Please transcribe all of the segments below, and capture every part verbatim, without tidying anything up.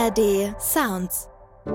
R D Sounds.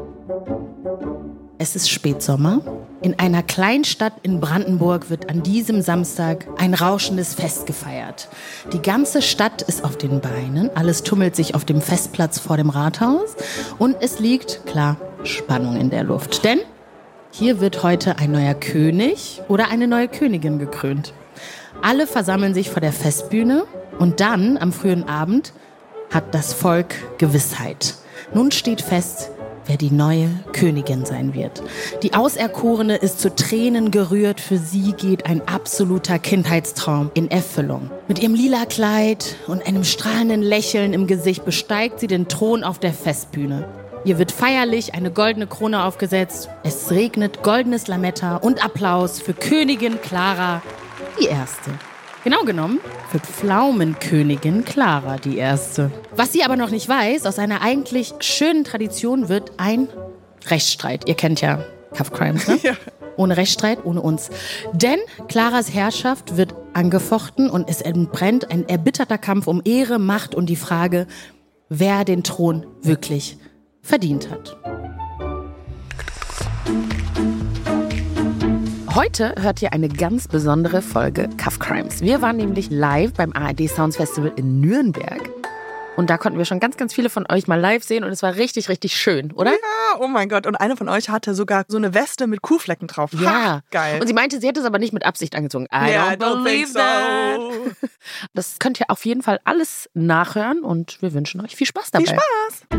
Es ist Spätsommer. In einer Kleinstadt in Brandenburg wird an diesem Samstag ein rauschendes Fest gefeiert. Die ganze Stadt ist auf den Beinen, alles tummelt sich auf dem Festplatz vor dem Rathaus und es liegt, klar, Spannung in der Luft. Denn hier wird heute ein neuer König oder eine neue Königin gekrönt. Alle versammeln sich vor der Festbühne und dann, am frühen Abend, hat das Volk Gewissheit. Nun steht fest, wer die neue Königin sein wird. Die Auserkorene ist zu Tränen gerührt. Für sie geht ein absoluter Kindheitstraum in Erfüllung. Mit ihrem lila Kleid und einem strahlenden Lächeln im Gesicht besteigt sie den Thron auf der Festbühne. Ihr wird feierlich eine goldene Krone aufgesetzt. Es regnet goldenes Lametta und Applaus für Königin Clara die Erste. Genau genommen wird Pflaumenkönigin Clara die Erste. Was sie aber noch nicht weiß, aus einer eigentlich schönen Tradition wird ein Rechtsstreit. Ihr kennt ja Cuff Crimes, ne? Ja. Ohne Rechtsstreit, ohne uns. Denn Claras Herrschaft wird angefochten und es entbrennt ein erbitterter Kampf um Ehre, Macht und die Frage, wer den Thron wirklich verdient hat. Heute hört ihr eine ganz besondere Folge Cuff Crimes. Wir waren nämlich live beim A R D Sounds Festival in Nürnberg. Und da konnten wir schon ganz, ganz viele von euch mal live sehen. Und es war richtig, richtig schön, oder? Ja, oh mein Gott. Und eine von euch hatte sogar so eine Weste mit Kuhflecken drauf. Ja. Ha, geil. Und sie meinte, sie hätte es aber nicht mit Absicht angezogen. I yeah, don't, don't believe so. that. Das könnt ihr auf jeden Fall alles nachhören. Und wir wünschen euch viel Spaß dabei. Viel Spaß.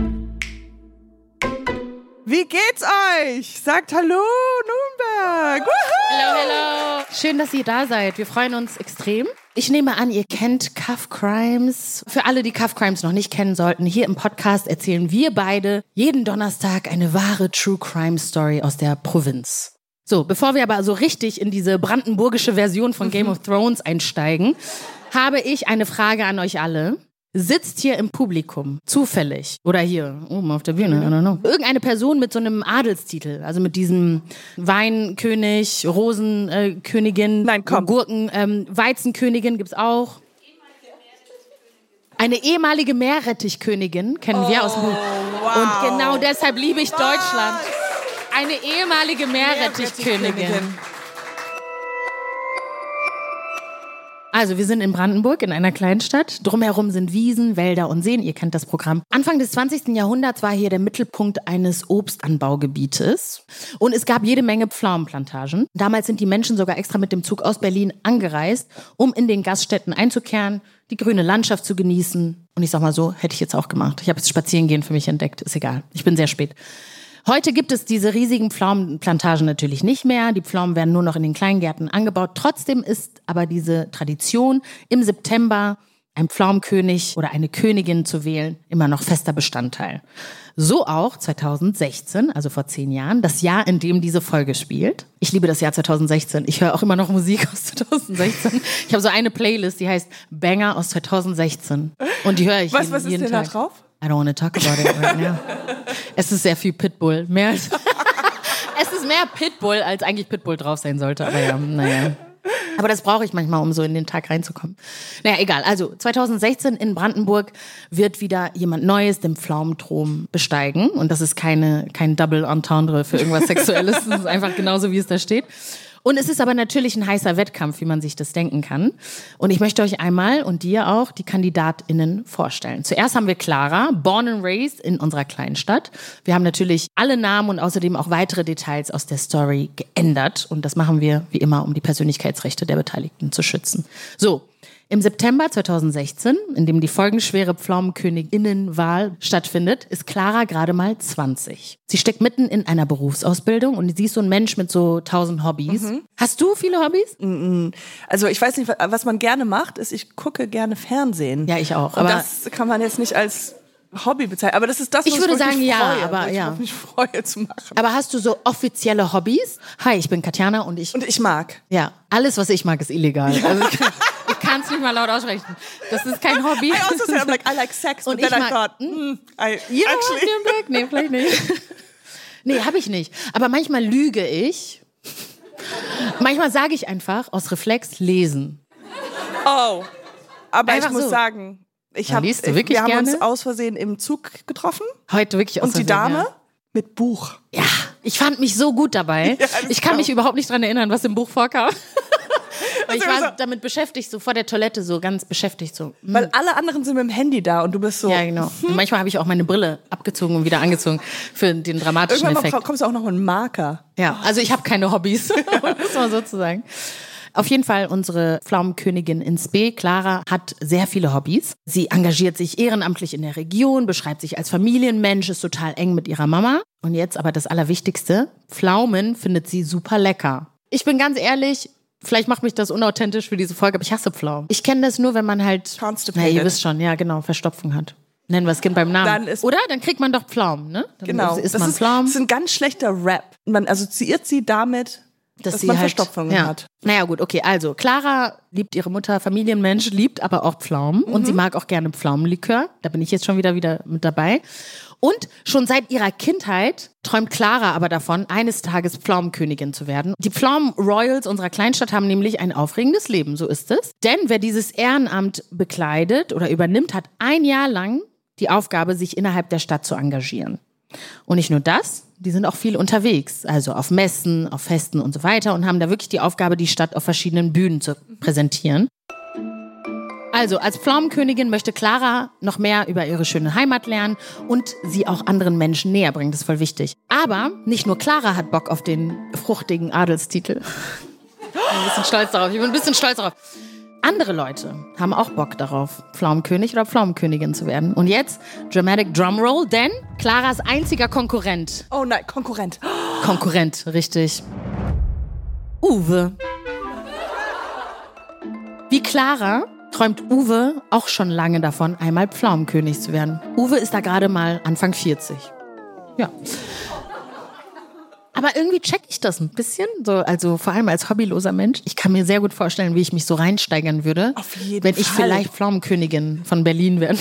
Wie geht's euch? Sagt Hallo, Nürnberg. Hallo, hallo. Schön, dass ihr da seid. Wir freuen uns extrem. Ich nehme an, ihr kennt Cuff Crimes. Für alle, die Cuff Crimes noch nicht kennen sollten, hier im Podcast erzählen wir beide jeden Donnerstag eine wahre True Crime Story aus der Provinz. So, bevor wir aber so richtig in diese brandenburgische Version von Game of Thrones einsteigen, habe ich eine Frage an euch alle. Sitzt hier im Publikum, zufällig, oder hier oben auf der Bühne, I don't know, irgendeine Person mit so einem Adelstitel, also mit diesem Weinkönig, Rosenkönigin, Nein, komm. Gurken, ähm, Weizenkönigin gibt's auch. Eine ehemalige Meerrettichkönigin kennen wir oh, aus dem Buch. Wow. Und genau deshalb liebe ich Deutschland. Eine ehemalige Meerrettichkönigin. Meerrettichkönigin. Also wir sind in Brandenburg, in einer Kleinstadt. Drumherum sind Wiesen, Wälder und Seen. Ihr kennt das Programm. Anfang des zwanzigsten Jahrhunderts war hier der Mittelpunkt eines Obstanbaugebietes. Und es gab jede Menge Pflaumenplantagen. Damals sind die Menschen sogar extra mit dem Zug aus Berlin angereist, um in den Gaststätten einzukehren, die grüne Landschaft zu genießen. Und ich sag mal so, hätte ich jetzt auch gemacht. Ich habe jetzt Spazierengehen für mich entdeckt. Ist egal. Ich bin sehr spät. Heute gibt es diese riesigen Pflaumenplantagen natürlich nicht mehr. Die Pflaumen werden nur noch in den Kleingärten angebaut. Trotzdem ist aber diese Tradition, im September einen Pflaumenkönig oder eine Königin zu wählen, immer noch fester Bestandteil. So auch zweitausendsechzehn, also vor zehn Jahren, das Jahr, in dem diese Folge spielt. Ich liebe das Jahr zweitausendsechzehn. Ich höre auch immer noch Musik aus zweitausendsechzehn. Ich habe so eine Playlist, die heißt Banger aus zweitausendsechzehn. Und die höre ich was, jeden, was ist jeden denn Tag. da drauf? I don't want to talk about it right now. Es ist sehr viel Pitbull. Mehr als es ist mehr Pitbull, als eigentlich Pitbull drauf sein sollte. Aber ja, naja. Aber das brauche ich manchmal, um so in den Tag reinzukommen. Naja, egal. Also zweitausendsechzehn in Brandenburg wird wieder jemand Neues den Pflaumenthron besteigen. Und das ist keine, kein Double Entendre für irgendwas Sexuelles. Das ist einfach genauso, wie es da steht. Und es ist aber natürlich ein heißer Wettkampf, wie man sich das denken kann. Und ich möchte euch einmal und dir auch die KandidatInnen vorstellen. Zuerst haben wir Clara, born and raised in unserer kleinen Stadt. Wir haben natürlich alle Namen und außerdem auch weitere Details aus der Story geändert. Und das machen wir wie immer, um die Persönlichkeitsrechte der Beteiligten zu schützen. So. Im September zweitausendsechzehn, in dem die folgenschwere Pflaumenköniginnenwahl stattfindet, ist Clara gerade mal zwanzig. Sie steckt mitten in einer Berufsausbildung und sie ist so ein Mensch mit so tausend Hobbys. Mhm. Hast du viele Hobbys? Also ich weiß nicht, was man gerne macht, ist, ich gucke gerne Fernsehen. Ja, ich auch. Und Aber das kann man jetzt nicht als Hobby bezeichnen. Aber das ist das, was ich würde ich sagen, mich ja, freue, aber ich ja. mich freue zu machen. Aber hast du so offizielle Hobbys? Hi, ich bin Katjana und ich... Und ich mag. Ja, alles, was ich mag, ist illegal. Ja. Also, ich kann es nicht mal laut aussprechen. Das ist kein Hobby. I also said, I'm like, I like sex, und but then ich I thought, mm, I you know actually... Nürnberg? Nee, vielleicht nicht. Nee, habe ich nicht. Aber manchmal lüge ich. Manchmal sage ich einfach aus Reflex lesen. Oh, aber Einfach ich muss so. sagen... Ich Ja, hab, liest du ich, wirklich wir haben gerne? uns aus Versehen im Zug getroffen. Heute wirklich aus Und die Versehen, Dame Ja. mit Buch. ja, ich fand mich so gut dabei. Ja, das ich kann mich glaub. überhaupt nicht dran erinnern, was im Buch vorkam. Aber ich immer war so- damit beschäftigt, so vor der Toilette, so ganz beschäftigt. So. hm. Weil alle anderen sind mit dem Handy da und du bist so. Ja, genau. Und manchmal habe ich auch meine Brille abgezogen und wieder angezogen für den dramatischen Irgendwann Effekt. mal kommst du auch noch mit einem Marker. Ja, also ich habe keine Hobbys, um das mal so zu sagen. Auf jeden Fall, unsere Pflaumenkönigin in Spee, Clara, hat sehr viele Hobbys. Sie engagiert sich ehrenamtlich in der Region, beschreibt sich als Familienmensch, ist total eng mit ihrer Mama. Und jetzt aber das Allerwichtigste, Pflaumen findet sie super lecker. Ich bin ganz ehrlich, vielleicht macht mich das unauthentisch für diese Folge, aber ich hasse Pflaumen. Ich kenne das nur, wenn man halt, Constipated. na, ihr wisst schon, ja genau, Verstopfung hat. Nennen wir das Kind beim Namen. Dann ist- Oder? Dann kriegt man doch Pflaumen, ne? Dann Genau. isst das, man ist, Pflaumen. das ist ein ganz schlechter Rap. Man assoziiert sie damit, dass, sie man halt, Verstopfungen ja. hat. Naja gut, okay, also Clara liebt ihre Mutter, Familienmensch, liebt aber auch Pflaumen und sie mag auch gerne Pflaumenlikör. Da bin ich jetzt schon wieder, wieder mit dabei. Und schon seit ihrer Kindheit träumt Clara aber davon, eines Tages Pflaumenkönigin zu werden. Die Pflaumen-Royals unserer Kleinstadt haben nämlich ein aufregendes Leben, so ist es. Denn wer dieses Ehrenamt bekleidet oder übernimmt, hat ein Jahr lang die Aufgabe, sich innerhalb der Stadt zu engagieren. Und nicht nur das, die sind auch viel unterwegs, also auf Messen, auf Festen und so weiter und haben da wirklich die Aufgabe, die Stadt auf verschiedenen Bühnen zu präsentieren. Also als Pflaumenkönigin möchte Clara noch mehr über ihre schöne Heimat lernen und sie auch anderen Menschen näher bringen, das ist voll wichtig. Aber nicht nur Clara hat Bock auf den fruchtigen Adelstitel. Ich bin ein bisschen stolz darauf, ich bin ein bisschen stolz darauf. Andere Leute haben auch Bock darauf, Pflaumenkönig oder Pflaumenkönigin zu werden. Und jetzt Dramatic Drumroll, denn Claras einziger Konkurrent. Oh nein, Konkurrent. Konkurrent, richtig. Uwe. Wie Clara träumt Uwe auch schon lange davon, einmal Pflaumenkönig zu werden. Uwe ist da gerade mal Anfang vierzig. Ja. Aber irgendwie check ich das ein bisschen, so, also vor allem als hobbyloser Mensch. Ich kann mir sehr gut vorstellen, wie ich mich so reinsteigern würde, Auf jeden wenn ich Fall. vielleicht Pflaumenkönigin von Berlin werde.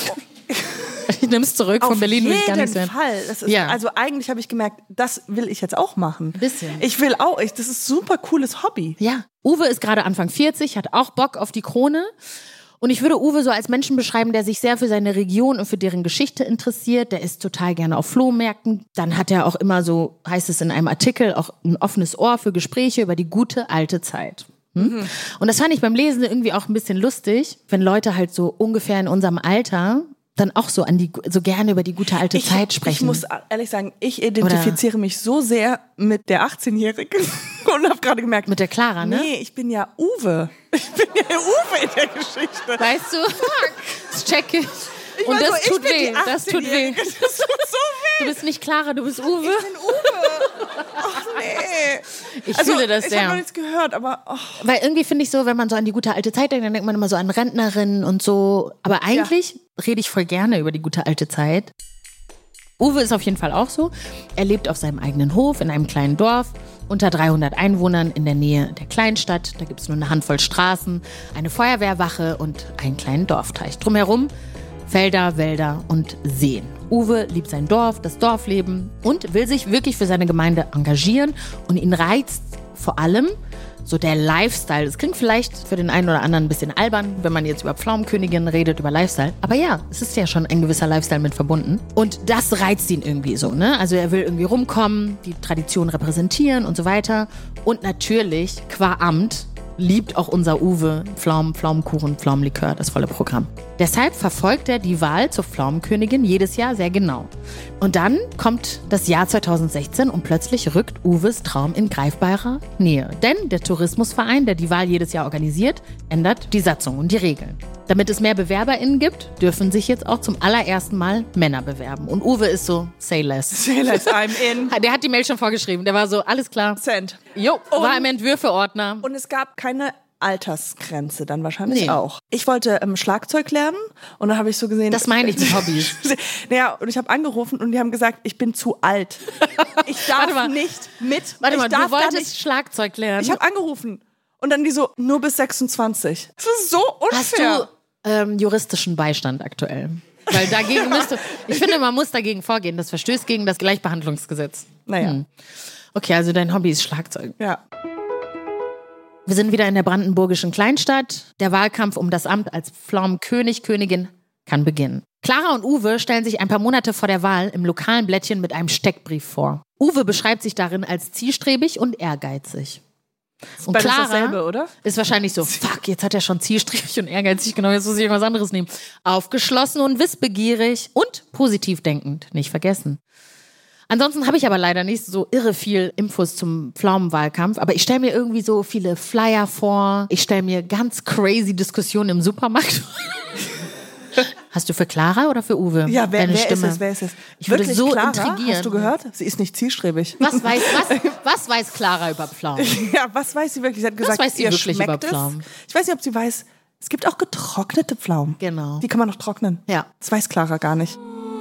Ich nehme es zurück, von Auf Berlin will ich gar jeden nichts werden. Fall. Das ist, Ja. Also eigentlich habe ich gemerkt, das will ich jetzt auch machen. Bisschen. Ich will auch, ich, das ist ein super cooles Hobby. Ja, Uwe ist gerade Anfang vierzig, hat auch Bock auf die Krone. Und ich würde Uwe so als Menschen beschreiben, der sich sehr für seine Region und für deren Geschichte interessiert. Der ist total gerne auf Flohmärkten. Dann hat er auch immer so, heißt es in einem Artikel, auch ein offenes Ohr für Gespräche über die gute alte Zeit. Hm? Mhm. Und das fand ich beim Lesen irgendwie auch ein bisschen lustig, wenn Leute halt so ungefähr in unserem Alter dann auch so an die so gerne über die gute alte Ich, Zeit sprechen. ich muss ehrlich sagen, ich identifiziere mich so sehr mit der achtzehnjährigen und habe gerade gemerkt, Mit der Clara, ne? nee, ich bin ja Uwe. Ich bin ja Uwe in der Geschichte. Weißt du? Das check ich. Ich Und war das so, ich tut bin die weh. Das tut weh. achtzehnjährige. Das tut so weh. Du bist nicht Clara, du bist Uwe. Ich bin Uwe. Ach nee. Ich Also, fühle das ich sehr. habe noch nichts gehört, aber oh. Weil irgendwie finde ich so, wenn man so an die gute alte Zeit denkt, dann denkt man immer so an Rentnerinnen und so. Aber eigentlich rede ich voll gerne über die gute alte Zeit. Uwe ist auf jeden Fall auch so. Er lebt auf seinem eigenen Hof in einem kleinen Dorf unter dreihundert Einwohnern in der Nähe der Kleinstadt. Da gibt es nur eine Handvoll Straßen, eine Feuerwehrwache und einen kleinen Dorfteich. Drumherum Felder, Wälder und Seen. Uwe liebt sein Dorf, das Dorfleben und will sich wirklich für seine Gemeinde engagieren. Und ihn reizt vor allem so der Lifestyle. Das klingt vielleicht für den einen oder anderen ein bisschen albern, wenn man jetzt über Pflaumenkönigin redet, über Lifestyle. Aber ja, es ist ja schon ein gewisser Lifestyle mit verbunden. Und das reizt ihn irgendwie so, ne? Also er will irgendwie rumkommen, die Tradition repräsentieren und so weiter. Und natürlich, qua Amt, liebt auch unser Uwe Pflaumen, Pflaumenkuchen, Pflaumenlikör, das volle Programm. Deshalb verfolgt er die Wahl zur Pflaumenkönigin jedes Jahr sehr genau. Und dann kommt das Jahr zweitausendsechzehn und plötzlich rückt Uwes Traum in greifbarer Nähe. Denn der Tourismusverein, der die Wahl jedes Jahr organisiert, ändert die Satzung und die Regeln. Damit es mehr BewerberInnen gibt, dürfen sich jetzt auch zum allerersten Mal Männer bewerben. Und Uwe ist so, say less. Say less, I'm in. Der hat die Mail schon vorgeschrieben. Der war so, alles klar. Cent. Jo, Und- war im Entwürfeordner. Und es gab keine Altersgrenze dann wahrscheinlich Nee. auch. Ich wollte ähm, Schlagzeug lernen und dann habe ich so gesehen... Das meine ich mit Hobbys. Naja, und ich habe angerufen und die haben gesagt, ich bin zu alt. Ich darf Warte mal. nicht mit. Warte ich mal, darf du da wolltest nicht. Schlagzeug lernen. Ich habe angerufen und dann die so, nur bis sechsundzwanzig. Das ist so Hast unfair. du ähm, juristischen Beistand aktuell? Weil dagegen müsste, ich finde, man muss dagegen vorgehen. Das verstößt gegen das Gleichbehandlungsgesetz. Naja, Hm. Okay, also dein Hobby ist Schlagzeug. ja. Wir sind wieder in der brandenburgischen Kleinstadt. Der Wahlkampf um das Amt als Pflaumenkönig, Königin kann beginnen. Clara und Uwe stellen sich ein paar Monate vor der Wahl im lokalen Blättchen mit einem Steckbrief vor. Uwe beschreibt sich darin als zielstrebig und ehrgeizig. Und Clara dasselbe, oder? ist wahrscheinlich so, fuck, jetzt hat er schon zielstrebig und ehrgeizig, genau, jetzt muss ich irgendwas anderes nehmen. Aufgeschlossen und wissbegierig und positiv denkend, nicht vergessen. Ansonsten habe ich aber leider nicht so irre viel Infos zum Pflaumenwahlkampf, aber ich stelle mir irgendwie so viele Flyer vor, ich stelle mir ganz crazy Diskussionen im Supermarkt vor. Hast du für Clara oder für Uwe ja, wer, deine wer Stimme? ist es? Wer ist es? Ich würde Wirklich so Clara? intrigieren. Hast du gehört? Sie ist nicht zielstrebig. Was weiß, was, was weiß Clara über Pflaumen? Ja, was weiß sie wirklich? Sie hat gesagt, was weiß sie ihr wirklich schmeckt über Pflaumen? Es. Ich weiß nicht, ob sie weiß, es gibt auch getrocknete Pflaumen. Genau. Die kann man noch trocknen. Ja. Das weiß Clara gar nicht.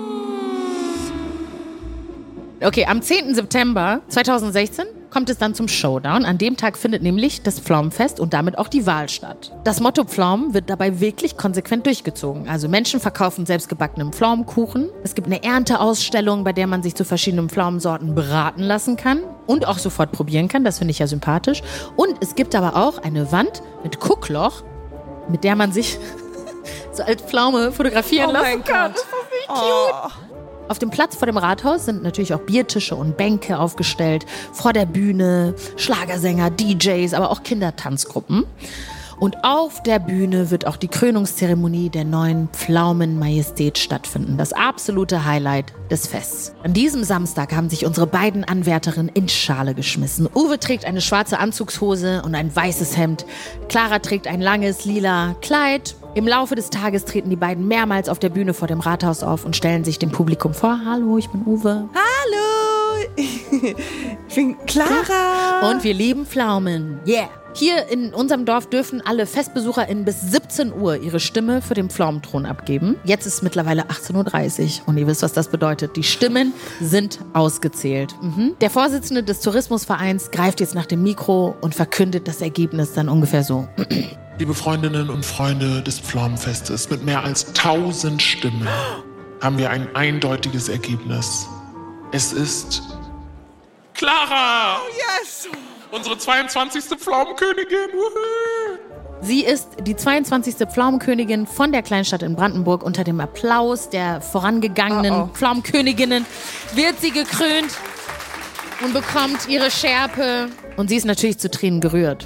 Okay, am zehnten September zweitausendsechzehn kommt es dann zum Showdown. An dem Tag findet nämlich das Pflaumenfest und damit auch die Wahl statt. Das Motto Pflaumen wird dabei wirklich konsequent durchgezogen. Also Menschen verkaufen selbstgebackenen Pflaumenkuchen. Es gibt eine Ernteausstellung, bei der man sich zu verschiedenen Pflaumensorten beraten lassen kann und auch sofort probieren kann. Das finde ich ja sympathisch. Und es gibt aber auch eine Wand mit Guckloch, mit der man sich so als Pflaume fotografieren oh lassen kann. Gott. Das ist nicht cute. Oh. Auf dem Platz vor dem Rathaus sind natürlich auch Biertische und Bänke aufgestellt. Vor der Bühne Schlagersänger, D Js, aber auch Kindertanzgruppen. Und auf der Bühne wird auch die Krönungszeremonie der neuen Pflaumenmajestät stattfinden. Das absolute Highlight des Fests. An diesem Samstag haben sich unsere beiden Anwärterinnen in Schale geschmissen. Uwe trägt eine schwarze Anzugshose und ein weißes Hemd. Clara trägt ein langes, lila Kleid. Im Laufe des Tages treten die beiden mehrmals auf der Bühne vor dem Rathaus auf und stellen sich dem Publikum vor. Hallo, ich bin Uwe. Hallo, ich bin Clara. Und wir lieben Pflaumen. Yeah. Hier in unserem Dorf dürfen alle FestbesucherInnen bis siebzehn Uhr ihre Stimme für den Pflaumenthron abgeben. Jetzt ist es mittlerweile achtzehn Uhr dreißig und ihr wisst, was das bedeutet. Die Stimmen sind ausgezählt. Mhm. Der Vorsitzende des Tourismusvereins greift jetzt nach dem Mikro und verkündet das Ergebnis dann ungefähr so. Liebe Freundinnen und Freunde des Pflaumenfestes, mit mehr als tausend Stimmen haben wir ein eindeutiges Ergebnis. Es ist Clara! Oh yes! Unsere zweiundzwanzigste Pflaumenkönigin. Woohoo. Sie ist die zweiundzwanzigste Pflaumenkönigin von der Kleinstadt in Brandenburg. Unter dem Applaus der vorangegangenen oh oh. Pflaumenköniginnen wird sie gekrönt und bekommt ihre Schärpe. Und sie ist natürlich zu Tränen gerührt.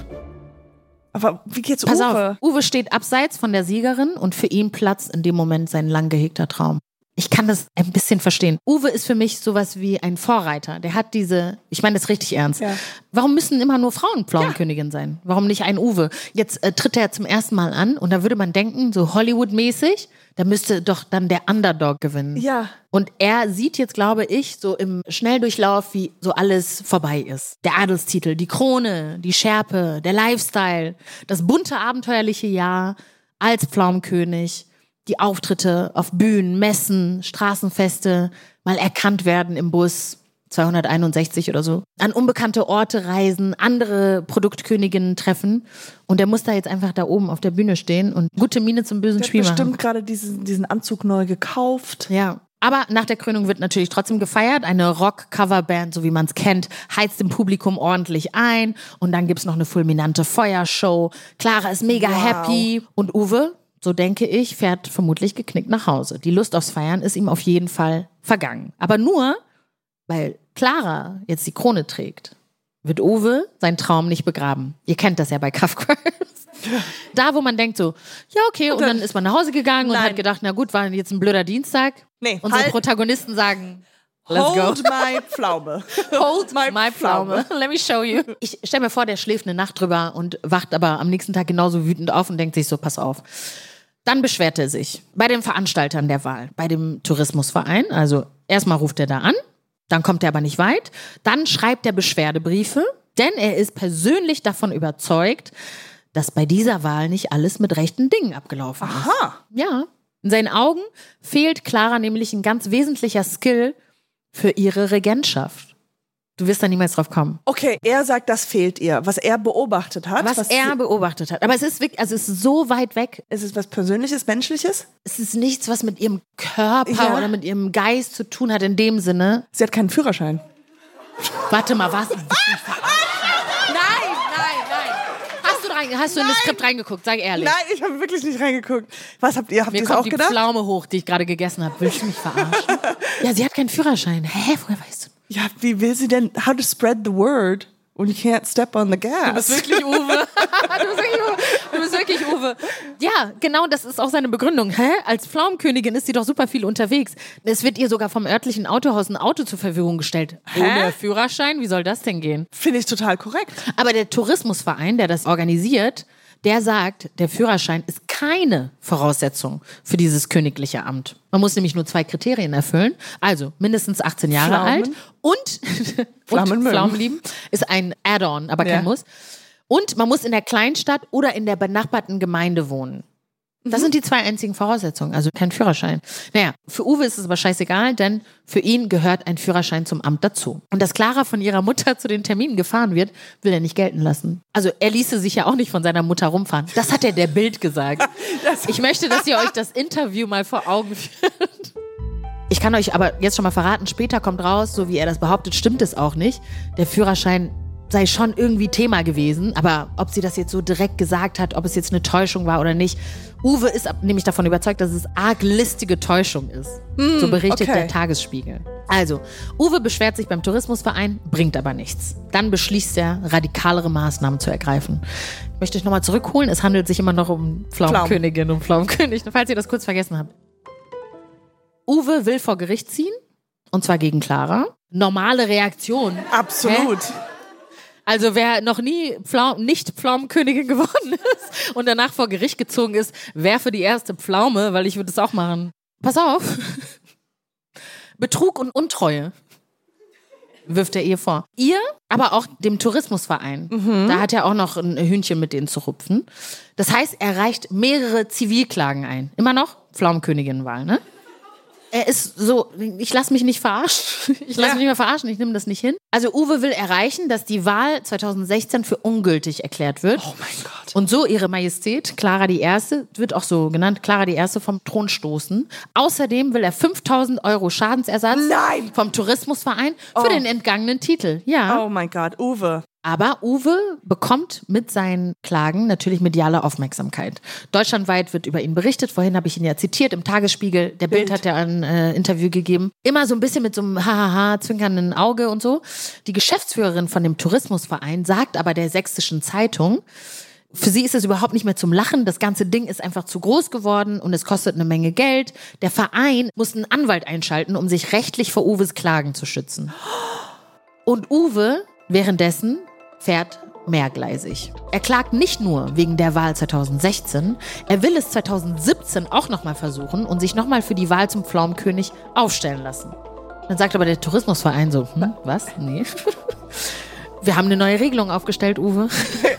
Aber wie geht's Pass Uwe? auf, Uwe steht abseits von der Siegerin und für ihn platzt in dem Moment sein lang gehegter Traum. Ich kann das ein bisschen verstehen. Uwe ist für mich sowas wie ein Vorreiter. Der hat diese, ich meine das richtig ernst. Ja. Warum müssen immer nur Frauen Pflaumenkönigin ja. sein? Warum nicht ein Uwe? Jetzt äh, tritt er zum ersten Mal an und da würde man denken, so Hollywood-mäßig, da müsste doch dann der Underdog gewinnen. Ja. Und er sieht jetzt, glaube ich, so im Schnelldurchlauf, wie so alles vorbei ist. Der Adelstitel, die Krone, die Schärpe, der Lifestyle, das bunte, abenteuerliche Jahr als Pflaumenkönig, die Auftritte auf Bühnen, Messen, Straßenfeste, mal erkannt werden im Bus, zweihunderteinundsechzig oder so, an unbekannte Orte reisen, andere Produktköniginnen treffen und der muss da jetzt einfach da oben auf der Bühne stehen und gute Miene zum bösen der Spiel machen. Bestimmt gerade diesen, diesen Anzug neu gekauft. Ja. Aber nach der Krönung wird natürlich trotzdem gefeiert. Eine Rock-Coverband, so wie man es kennt, heizt im Publikum ordentlich ein und dann gibt's noch eine fulminante Feuershow. Clara ist mega wow. happy und Uwe, so denke ich, fährt vermutlich geknickt nach Hause. Die Lust aufs Feiern ist ihm auf jeden Fall vergangen. Aber nur, weil Clara jetzt die Krone trägt, wird Uwe seinen Traum nicht begraben. Ihr kennt das ja bei Kraftwerk. Ja. Da, wo man denkt so, ja okay, und dann ist man nach Hause gegangen Nein. und hat gedacht, na gut, war jetzt ein blöder Dienstag. Nee, Unsere halt. Protagonisten sagen, let's Hold go. Hold my Pflaume. Hold my, my Pflaume. Let me show you. Ich stell mir vor, der schläft eine Nacht drüber und wacht aber am nächsten Tag genauso wütend auf und denkt sich so, pass auf. Dann beschwert er sich bei den Veranstaltern der Wahl, bei dem Tourismusverein. Also erstmal ruft er da an, dann kommt er aber nicht weit. Dann schreibt er Beschwerdebriefe, denn er ist persönlich davon überzeugt, dass bei dieser Wahl nicht alles mit rechten Dingen abgelaufen ist. Aha. Ja. In seinen Augen fehlt Clara nämlich ein ganz wesentlicher Skill für ihre Regentschaft. Du wirst da niemals drauf kommen. Okay, er sagt, das fehlt ihr, was er beobachtet hat. Was, was er beobachtet hat. Aber es ist wirklich, also es ist so weit weg. Ist es was Persönliches, Menschliches? Es ist nichts, was mit ihrem Körper ja. oder mit ihrem Geist zu tun hat in dem Sinne. Sie hat keinen Führerschein. Warte mal, was? Nein, nein, nein. Hast du drei rein, hast du Nein. in das Skript reingeguckt? Sag ehrlich. Nein, ich habe wirklich nicht reingeguckt. Was habt ihr? Habt ihr auch die gedacht? Pflaume hoch, die ich gerade gegessen habe. Willst du mich verarschen? Ja, sie hat keinen Führerschein. Hä, woher weißt du? Ja, wie will sie denn, how to spread the word when you can't step on the gas? Du bist wirklich Uwe. du, bist wirklich Uwe. du bist wirklich Uwe. Ja, genau, das ist auch seine Begründung. Hä? Als Pflaumenkönigin ist sie doch super viel unterwegs. Es wird ihr sogar vom örtlichen Autohaus ein Auto zur Verfügung gestellt. Hä? Ohne Führerschein? Wie soll das denn gehen? Finde ich total korrekt. Aber der Tourismusverein, der das organisiert, der sagt, der Führerschein ist keine Voraussetzung für dieses königliche Amt. Man muss nämlich nur zwei Kriterien erfüllen. Also mindestens achtzehn Jahre Pflaumen. alt und, Pflaumen, und Pflaumen lieben ist ein Add-on, aber kein Ja. Muss. Und man muss in der Kleinstadt oder in der benachbarten Gemeinde wohnen. Das sind die zwei einzigen Voraussetzungen, also kein Führerschein. Naja, für Uwe ist es aber scheißegal, denn für ihn gehört ein Führerschein zum Amt dazu. Und dass Clara von ihrer Mutter zu den Terminen gefahren wird, will er nicht gelten lassen. Also er ließe sich ja auch nicht von seiner Mutter rumfahren. Das hat er der Bild gesagt. Ich möchte, dass ihr euch das Interview mal vor Augen führt. Ich kann euch aber jetzt schon mal verraten, später kommt raus, so wie er das behauptet, stimmt es auch nicht. Der Führerschein sei schon irgendwie Thema gewesen, aber ob sie das jetzt so direkt gesagt hat, ob es jetzt eine Täuschung war oder nicht. Uwe ist ab, nämlich davon überzeugt, dass es arg listige Täuschung ist. Mm, so berichtet okay. der Tagesspiegel. Also, Uwe beschwert sich beim Tourismusverein, bringt aber nichts. Dann beschließt er, radikalere Maßnahmen zu ergreifen. Ich möchte euch nochmal zurückholen, es handelt sich immer noch um Pflaumenkönigin und Pflaumenkönig, falls ihr das kurz vergessen habt. Uwe will vor Gericht ziehen, und zwar gegen Clara. Normale Reaktion. Absolut. Hä? Also wer noch nie Pflaum, nicht Pflaumenkönigin geworden ist und danach vor Gericht gezogen ist, werfe die erste Pflaume, weil ich würde es auch machen. Pass auf. Betrug und Untreue wirft er ihr vor. Ihr, aber auch dem Tourismusverein. Mhm. Da hat er auch noch ein Hühnchen mit denen zu rupfen. Das heißt, er reicht mehrere Zivilklagen ein. Immer noch Pflaumenköniginwahl, ne? Er ist so, ich lasse mich nicht verarschen. Ich lasse ja. mich nicht mehr verarschen, ich nehme das nicht hin. Also Uwe will erreichen, dass die Wahl zweitausendsechzehn für ungültig erklärt wird. Oh mein Gott. Und so ihre Majestät, Clara die Erste, wird auch so genannt, Clara die Erste vom Thron stoßen. Außerdem will er fünftausend Euro Schadensersatz Nein. vom Tourismusverein für Oh. den entgangenen Titel. Ja. Oh mein Gott, Uwe. Aber Uwe bekommt mit seinen Klagen natürlich mediale Aufmerksamkeit. Deutschlandweit wird über ihn berichtet. Vorhin habe ich ihn ja zitiert im Tagesspiegel. Der Bild, Bild hat ja ein äh, Interview gegeben. Immer so ein bisschen mit so einem Hahaha, zwinkernden Auge und so. Die Geschäftsführerin von dem Tourismusverein sagt aber der Sächsischen Zeitung, für sie ist es überhaupt nicht mehr zum Lachen. Das ganze Ding ist einfach zu groß geworden und es kostet eine Menge Geld. Der Verein muss einen Anwalt einschalten, um sich rechtlich vor Uwes Klagen zu schützen. Und Uwe währenddessen fährt mehrgleisig. Er klagt nicht nur wegen der Wahl zweitausendsechzehn, er will es zweitausendsiebzehn auch nochmal versuchen und sich nochmal für die Wahl zum Pflaumenkönig aufstellen lassen. Dann sagt aber der Tourismusverein so, hm, was? Nee. Wir haben eine neue Regelung aufgestellt, Uwe.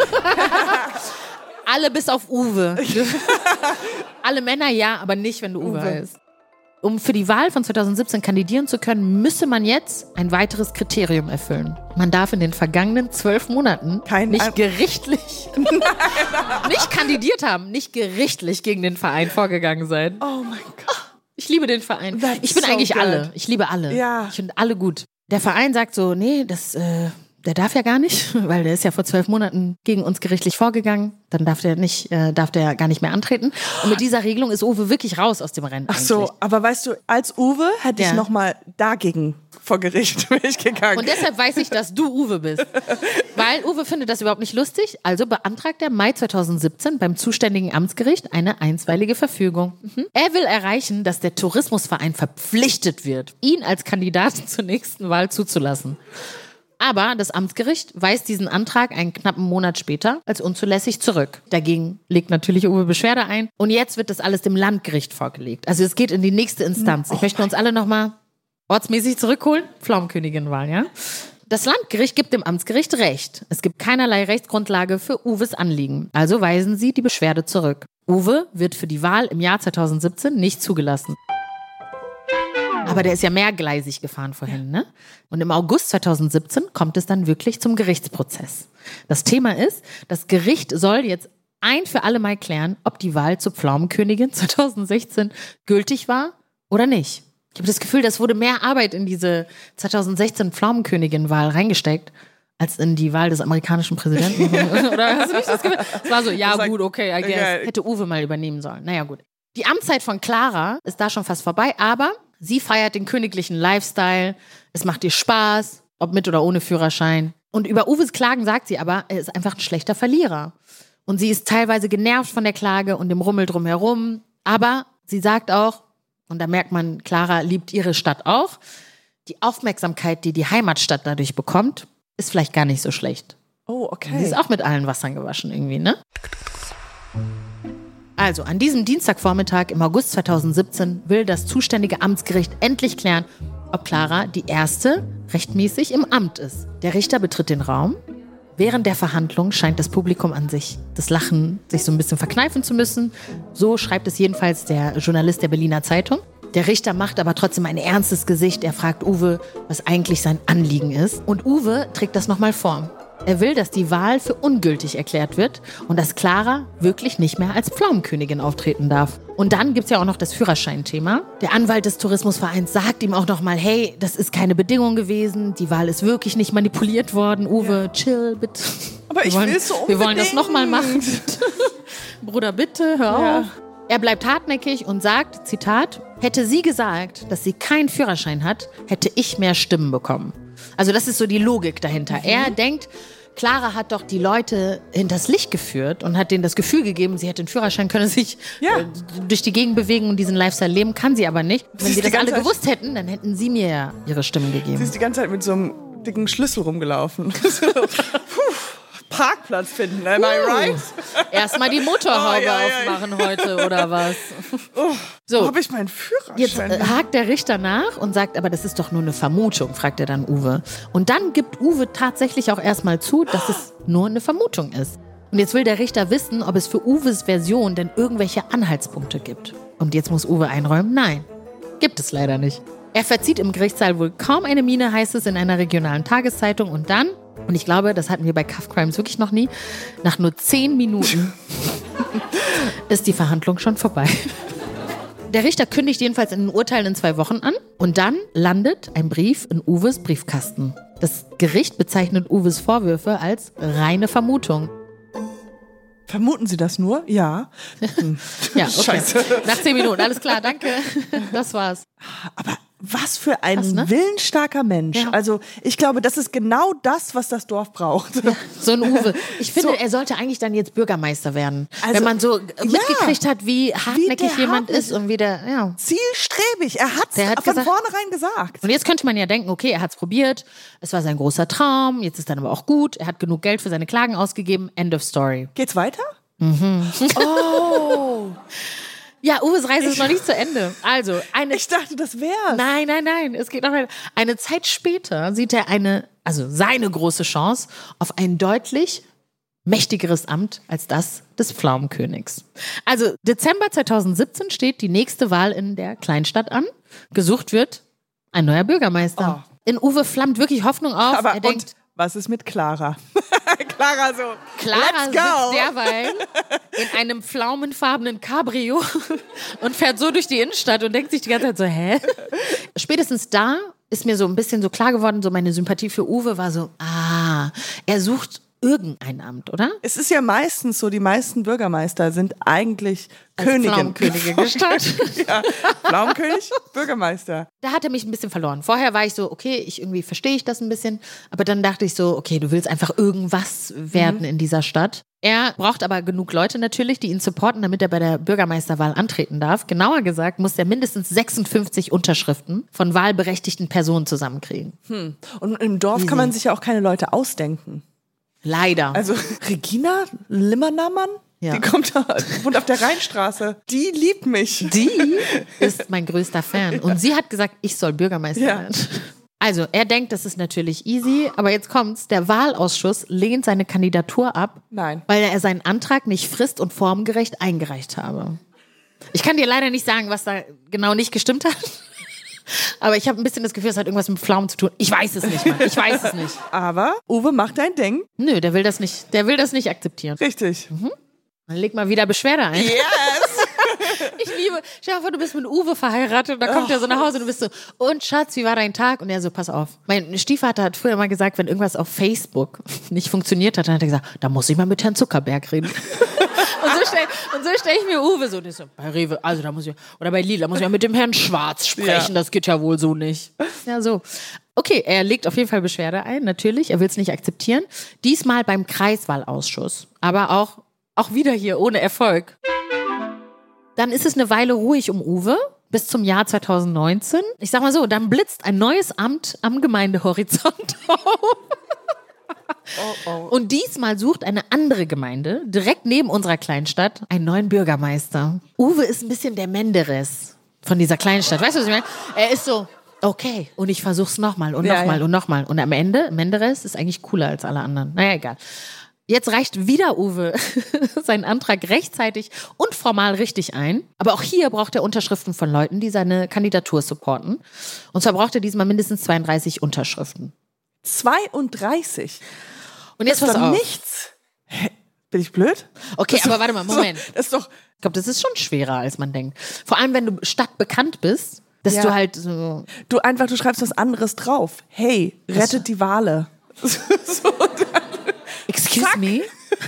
Alle bis auf Uwe. Alle Männer ja, aber nicht, wenn du Uwe, Uwe. heißt. Um für die Wahl von zweitausendsiebzehn kandidieren zu können, müsse man jetzt ein weiteres Kriterium erfüllen. Man darf in den vergangenen zwölf Monaten Kein nicht An- gerichtlich, nicht kandidiert haben, nicht gerichtlich gegen den Verein vorgegangen sein. Oh mein Gott. Ich liebe den Verein. That's Ich bin so eigentlich good. alle. Ich liebe alle. Ja. Ich finde alle gut. Der Verein sagt so, nee, das, äh, der darf ja gar nicht, weil der ist ja vor zwölf Monaten gegen uns gerichtlich vorgegangen. Dann darf der nicht, äh, darf der gar nicht mehr antreten. Und mit dieser Regelung ist Uwe wirklich raus aus dem Rennen. Ach so, eigentlich. aber weißt du, als Uwe hätte Ja. ich nochmal dagegen vor Gericht bin ich gegangen. Und deshalb weiß ich, dass du Uwe bist. Weil Uwe findet das überhaupt nicht lustig. Also beantragt er Mai zweitausendsiebzehn beim zuständigen Amtsgericht eine einstweilige Verfügung. Mhm. Er will erreichen, dass der Tourismusverein verpflichtet wird, ihn als Kandidaten zur nächsten Wahl zuzulassen. Aber das Amtsgericht weist diesen Antrag einen knappen Monat später als unzulässig zurück. Dagegen legt natürlich Uwe Beschwerde ein. Und jetzt wird das alles dem Landgericht vorgelegt. Also es geht in die nächste Instanz. Ich möchte uns alle nochmal ortsmäßig zurückholen. Pflaumenköniginwahl, ja? Das Landgericht gibt dem Amtsgericht Recht. Es gibt keinerlei Rechtsgrundlage für Uwes Anliegen. Also weisen sie die Beschwerde zurück. Uwe wird für die Wahl im Jahr zweitausendsiebzehn nicht zugelassen. Aber der ist ja mehrgleisig gefahren vorhin, ne? Und im August zweitausendsiebzehn kommt es dann wirklich zum Gerichtsprozess. Das Thema ist, das Gericht soll jetzt ein für alle Mal klären, ob die Wahl zur Pflaumenkönigin zweitausendsechzehn gültig war oder nicht. Ich habe das Gefühl, das wurde mehr Arbeit in diese zweitausendsechzehn Pflaumenkönigin-Wahl reingesteckt, als in die Wahl des amerikanischen Präsidenten. Oder hast du nicht das Gefühl? Es war so, ja das gut, okay, I guess. Okay. Hätte Uwe mal übernehmen sollen. Naja, gut. Die Amtszeit von Clara ist da schon fast vorbei, aber sie feiert den königlichen Lifestyle. Es macht ihr Spaß, ob mit oder ohne Führerschein. Und über Uwes Klagen sagt sie aber, er ist einfach ein schlechter Verlierer. Und sie ist teilweise genervt von der Klage und dem Rummel drumherum. Aber sie sagt auch, und da merkt man, Clara liebt ihre Stadt auch, die Aufmerksamkeit, die die Heimatstadt dadurch bekommt, ist vielleicht gar nicht so schlecht. Oh, okay. Sie ist auch mit allen Wassern gewaschen irgendwie, ne? Also, an diesem Dienstagvormittag im August zweitausendsiebzehn will das zuständige Amtsgericht endlich klären, ob Clara die erste rechtmäßig im Amt ist. Der Richter betritt den Raum. Während der Verhandlung scheint das Publikum an sich das Lachen sich so ein bisschen verkneifen zu müssen. So schreibt es jedenfalls der Journalist der Berliner Zeitung. Der Richter macht aber trotzdem ein ernstes Gesicht. Er fragt Uwe, was eigentlich sein Anliegen ist. Und Uwe trägt das nochmal vor. Er will, dass die Wahl für ungültig erklärt wird und dass Clara wirklich nicht mehr als Pflaumenkönigin auftreten darf. Und dann gibt's ja auch noch das Führerscheinthema. Der Anwalt des Tourismusvereins sagt ihm auch nochmal, hey, das ist keine Bedingung gewesen, die Wahl ist wirklich nicht manipuliert worden. Uwe, ja. chill, bitte. Aber ich will es so unbedingt. Wir wollen das nochmal machen. Bruder, bitte, hör auf. Ja. Er bleibt hartnäckig und sagt, Zitat, hätte sie gesagt, dass sie keinen Führerschein hat, hätte ich mehr Stimmen bekommen. Also das ist so die Logik dahinter. Mhm. Er denkt, Clara hat doch die Leute hinters Licht geführt und hat denen das Gefühl gegeben, sie hätte einen Führerschein, könne sich ja. äh, durch die Gegend bewegen und diesen Lifestyle leben, kann sie aber nicht. Wenn sie das alle Zeit gewusst hätten, dann hätten sie mir ja ihre Stimmen gegeben. Sie ist die ganze Zeit mit so einem dicken Schlüssel rumgelaufen. Parkplatz finden, am I right? Erstmal die Motorhaube oh, ja, ja, aufmachen ja. heute, oder was? Oh, so. Wo habe ich meinen Führerschein? Jetzt äh, hakt der Richter nach und sagt, aber das ist doch nur eine Vermutung, fragt er dann Uwe. Und dann gibt Uwe tatsächlich auch erstmal zu, dass es nur eine Vermutung ist. Und jetzt will der Richter wissen, ob es für Uwes Version denn irgendwelche Anhaltspunkte gibt. Und jetzt muss Uwe einräumen, nein, gibt es leider nicht. Er verzieht im Gerichtssaal wohl kaum eine Miene, heißt es in einer regionalen Tageszeitung. Und dann, und ich glaube, das hatten wir bei Cuff Crimes wirklich noch nie, nach nur zehn Minuten ist die Verhandlung schon vorbei. Der Richter kündigt jedenfalls in den Urteilen in zwei Wochen an. Und dann landet ein Brief in Uwes Briefkasten. Das Gericht bezeichnet Uwes Vorwürfe als reine Vermutung. Vermuten Sie das nur? Ja. Hm. Ja, okay. Scheiße. Nach zehn Minuten, alles klar, danke. Das war's. Aber was für ein Krass, ne? willensstarker Mensch. Ja. Also ich glaube, das ist genau das, was das Dorf braucht. Ja, so ein Uwe. Ich finde, so. Er sollte eigentlich dann jetzt Bürgermeister werden. Also, wenn man so ja, mitgekriegt hat, wie hartnäckig wie jemand ist und wie der, ja. Zielstrebig. Er hat's hat von gesagt, vornherein gesagt. Und jetzt könnte man ja denken, okay, er hat's probiert. Es war sein großer Traum. Jetzt ist dann aber auch gut. Er hat genug Geld für seine Klagen ausgegeben. End of story. Geht's weiter? Mhm. Oh. Ja, Uwes Reise ist noch nicht zu Ende. Also, eine. Ich dachte, das wär's. Nein, nein, nein. Es geht noch weiter. Eine Zeit später sieht er eine, also seine große Chance auf ein deutlich mächtigeres Amt als das des Pflaumenkönigs. Also, Dezember zweitausendsiebzehn steht die nächste Wahl in der Kleinstadt an. Gesucht wird ein neuer Bürgermeister. Oh. In Uwe flammt wirklich Hoffnung auf. Aber er denkt, und was ist mit Clara? Clara so, Clara let's sitzt go. derweil in einem pflaumenfarbenen Cabrio und fährt so durch die Innenstadt und denkt sich die ganze Zeit so, hä? Spätestens da ist mir so ein bisschen so klar geworden, so meine Sympathie für Uwe war so, ah, er sucht irgendein Amt, oder? Es ist ja meistens so, die meisten Bürgermeister sind eigentlich als Königin. Pflaumenkönige gestartet. Ja, Pflaumenkönig, Bürgermeister. Da hat er mich ein bisschen verloren. Vorher war ich so, okay, ich irgendwie verstehe ich das ein bisschen, aber dann dachte ich so, okay, du willst einfach irgendwas werden mhm. in dieser Stadt. Er braucht aber genug Leute natürlich, die ihn supporten, damit er bei der Bürgermeisterwahl antreten darf. Genauer gesagt muss er mindestens sechsundfünfzig Unterschriften von wahlberechtigten Personen zusammenkriegen. Hm. Und im Dorf Easy. Kann man sich ja auch keine Leute ausdenken. Leider. Also Regina Limmernamann, ja. Die kommt da, wohnt auf der Rheinstraße. Die liebt mich. Die ist mein größter Fan. Und sie hat gesagt, ich soll Bürgermeister ja. werden. Also, er denkt, das ist natürlich easy, aber jetzt kommt's. Der Wahlausschuss lehnt seine Kandidatur ab, Nein. weil er seinen Antrag nicht frist- und formgerecht eingereicht habe. Ich kann dir leider nicht sagen, was da genau nicht gestimmt hat. Aber ich habe ein bisschen das Gefühl, es hat irgendwas mit Pflaumen zu tun. Ich weiß es nicht, Mann. Ich weiß es nicht. Aber Uwe macht ein Ding. Nö, der will das nicht, der will das nicht akzeptieren. Richtig. Mhm. Dann leg mal wieder Beschwerde ein. Yes! Ich liebe, stell dir vor, du bist mit Uwe verheiratet und da kommt er so nach Hause und du bist so, und Schatz, wie war dein Tag? Und er so, pass auf. Mein Stiefvater hat früher mal gesagt, wenn irgendwas auf Facebook nicht funktioniert hat, dann hat er gesagt, da muss ich mal mit Herrn Zuckerberg reden. Und so stelle so stell ich mir Uwe so, so, bei Rewe, also da muss ich, oder bei Lidl, da muss ich ja mit dem Herrn Schwarz sprechen, ja. Das geht ja wohl so nicht. Ja, so. Okay, er legt auf jeden Fall Beschwerde ein, natürlich, er will es nicht akzeptieren. Diesmal beim Kreiswahlausschuss, aber auch, auch wieder hier ohne Erfolg. Dann ist es eine Weile ruhig um Uwe, bis zum Jahr zwanzig neunzehn. Ich sag mal so, dann blitzt ein neues Amt am Gemeindehorizont auf. Oh, oh. Und diesmal sucht eine andere Gemeinde, direkt neben unserer Kleinstadt, einen neuen Bürgermeister. Uwe ist ein bisschen der Menderes von dieser Kleinstadt. Weißt du, was ich meine? Er ist so, okay, und ich versuch's nochmal und nochmal ja, ja. und nochmal. Und am Ende, Menderes ist eigentlich cooler als alle anderen. Naja, egal. Jetzt reicht wieder Uwe seinen Antrag rechtzeitig und formal richtig ein. Aber auch hier braucht er Unterschriften von Leuten, die seine Kandidatur supporten. Und zwar braucht er diesmal mindestens zweiunddreißig Unterschriften. zweiunddreißig? Und jetzt das ist pass doch auf. Nichts. Hä? Bin ich blöd? Okay, aber warte mal, Moment. Das ist doch... Ich glaube, das ist schon schwerer, als man denkt. Vor allem, wenn du stadtbekannt bist, dass ja. du halt so... Du einfach, du schreibst was anderes drauf. Hey, rettet was? Die Wale. So, Excuse Zack. me?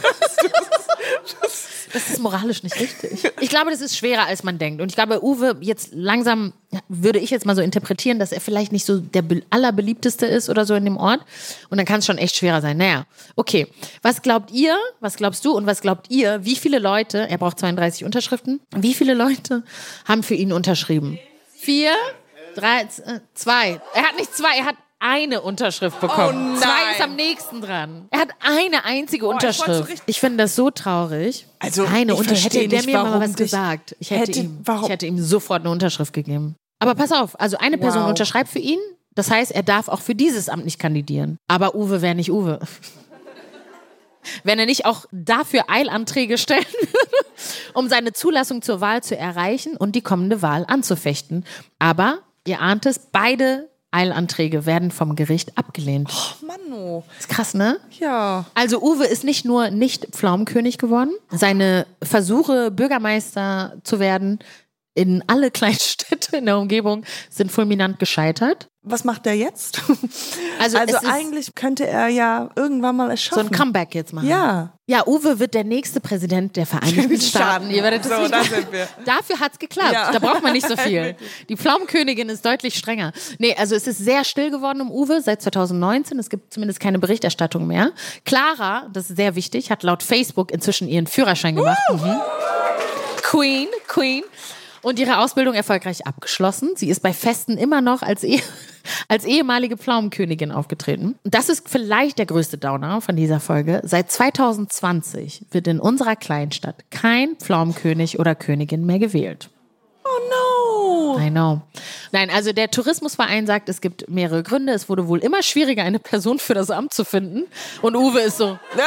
Das ist moralisch nicht richtig. Ich glaube, das ist schwerer, als man denkt. Und ich glaube, Uwe jetzt langsam, würde ich jetzt mal so interpretieren, dass er vielleicht nicht so der allerbeliebteste ist oder so in dem Ort. Und dann kann es schon echt schwerer sein. Naja, okay. Was glaubt ihr, was glaubst du und was glaubt ihr, wie viele Leute, er braucht zweiunddreißig Unterschriften, wie viele Leute haben für ihn unterschrieben? Vier? Drei? Zwei? Er hat nicht zwei, er hat eine Unterschrift bekommen. Oh Zwei ist am nächsten dran. Er hat eine einzige oh, Unterschrift. Ich, ich finde das so traurig. Also, eine ich Unterschrift. Hätte der nicht, mir mal was gesagt. Ich hätte, hätte, ihm, ich hätte ihm sofort eine Unterschrift gegeben. Aber pass auf, also eine Person wow. unterschreibt für ihn. Das heißt, er darf auch für dieses Amt nicht kandidieren. Aber Uwe wäre nicht Uwe. Wenn er nicht auch dafür Eilanträge stellen würde, um seine Zulassung zur Wahl zu erreichen und die kommende Wahl anzufechten. Aber, ihr ahnt es, beide Eilanträge werden vom Gericht abgelehnt. Oh, Mann. Ist krass, ne? Ja. Also Uwe ist nicht nur nicht Pflaumenkönig geworden, seine Versuche, Bürgermeister zu werden in alle Kleinstädte in der Umgebung sind fulminant gescheitert. Was macht er jetzt? Also, also eigentlich könnte er ja irgendwann mal es schaffen. So ein Comeback jetzt machen. Ja. Ja, Uwe wird der nächste Präsident der Vereinigten Staaten. Ihr werdet das so, nicht da sind wir. Dafür hat's geklappt. Ja. Da braucht man nicht so viel. Die Pflaumenkönigin ist deutlich strenger. Nee, also es ist sehr still geworden um Uwe seit zwanzig neunzehn. Es gibt zumindest keine Berichterstattung mehr. Clara, das ist sehr wichtig, hat laut Facebook inzwischen ihren Führerschein gemacht. Uh. Mhm. Queen, Queen. Und ihre Ausbildung erfolgreich abgeschlossen. Sie ist bei Festen immer noch als, eh- als ehemalige Pflaumenkönigin aufgetreten. Und das ist vielleicht der größte Downer von dieser Folge. Seit zwanzig zwanzig wird in unserer Kleinstadt kein Pflaumenkönig oder Königin mehr gewählt. Oh no! I know. Nein, also der Tourismusverein sagt, es gibt mehrere Gründe. Es wurde wohl immer schwieriger, eine Person für das Amt zu finden. Und Uwe ist so,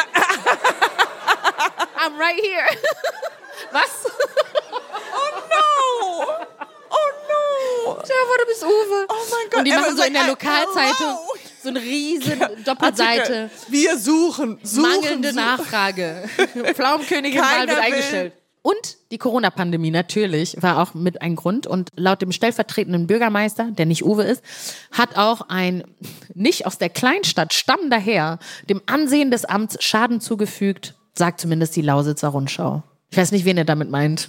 I'm right here. Was? Oh no! Stell dir vor, du bist Uwe. Oh mein Gott. Und die machen so in der Lokalzeitung so eine riesen Doppelseite. Wir suchen, suchen, Mangelnde suchen. Nachfrage. Pflaumenkönigin-Wahl wird eingestellt. Und die Corona-Pandemie natürlich war auch mit ein Grund. Und laut dem stellvertretenden Bürgermeister, der nicht Uwe ist, hat auch ein nicht aus der Kleinstadt stammender Herr dem Ansehen des Amts Schaden zugefügt, sagt zumindest die Lausitzer Rundschau. Ich weiß nicht, wen er damit meint.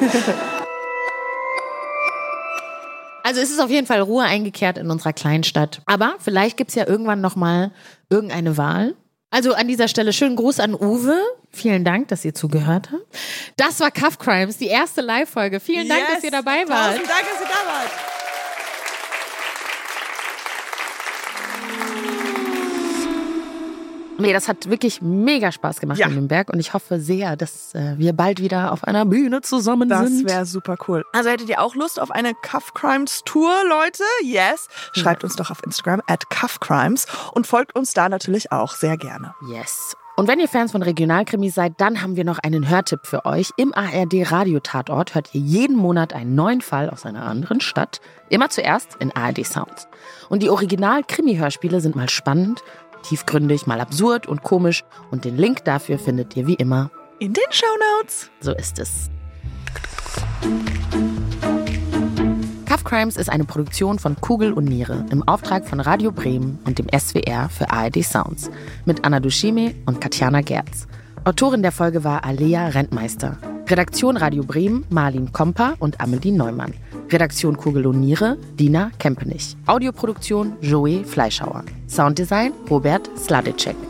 Also es ist auf jeden Fall Ruhe eingekehrt in unserer Kleinstadt. Aber vielleicht gibt's ja irgendwann noch mal irgendeine Wahl. Also an dieser Stelle schönen Gruß an Uwe. Vielen Dank, dass ihr zugehört habt. Das war Cuff Crimes, die erste Live-Folge. Vielen Dank, yes. dass ihr dabei wart. Tausend Dank, dass ihr da wart. Nee, das hat wirklich mega Spaß gemacht ja. in Nürnberg und ich hoffe sehr, dass äh, wir bald wieder auf einer Bühne zusammen das sind. Das wäre super cool. Also hättet ihr auch Lust auf eine Cuff Crimes Tour, Leute? Yes. Schreibt ja. uns doch auf Instagram at Cuff Crimes und folgt uns da natürlich auch sehr gerne. Yes. Und wenn ihr Fans von Regionalkrimis seid, dann haben wir noch einen Hörtipp für euch. Im A R D-Radio-Tatort hört ihr jeden Monat einen neuen Fall aus einer anderen Stadt. Immer zuerst in A R D Sounds. Und die Original-Krimi-Hörspiele sind mal spannend, tiefgründig, mal absurd und komisch. Und den Link dafür findet ihr wie immer in den Shownotes. So ist es. Cuff Crimes ist eine Produktion von Kugel und Niere im Auftrag von Radio Bremen und dem S W R für A R D Sounds mit Anna Dushime und Katjana Gerz. Autorin der Folge war Alea Rentmeister. Redaktion Radio Bremen, Marlin Kompa und Amelie Neumann. Redaktion Kugel und Niere, Dina Kempenich. Audioproduktion Joey Fleischhauer. Sounddesign Robert Sladicek.